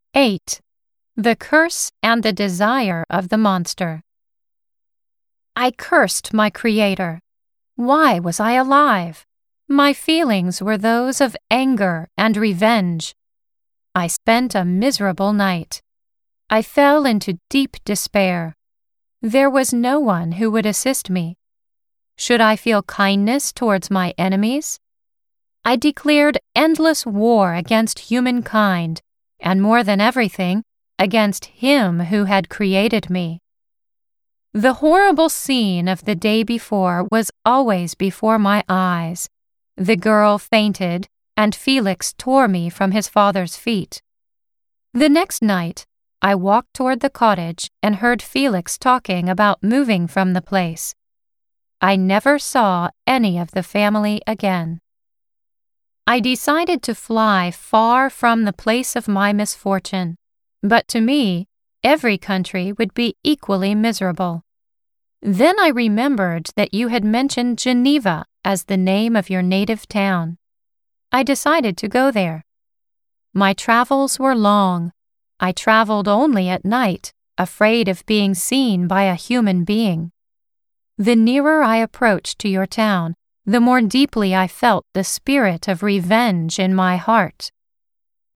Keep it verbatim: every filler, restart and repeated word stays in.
eight. The Curse and the Desire of the Monster. I cursed my Creator. Why was I alive? My feelings were those of anger and revenge. I spent a miserable night. I fell into deep despair. There was no one who would assist me. Should I feel kindness towards my enemies? I declared endless war against humankind, and more than everything, against Him who had created me. The horrible scene of the day before was always before my eyes. The girl fainted, and Felix tore me from his father's feet. The next night, I walked toward the cottage and heard Felix talking about moving from the place. I never saw any of the family again. I decided to fly far from the place of my misfortune, but to me, every country would be equally miserable. Then I remembered that you had mentioned Geneva as the name of your native town. I decided to go there. My travels were long. I traveled only at night, afraid of being seen by a human being. The nearer I approached to your town, the more deeply I felt the spirit of revenge in my heart.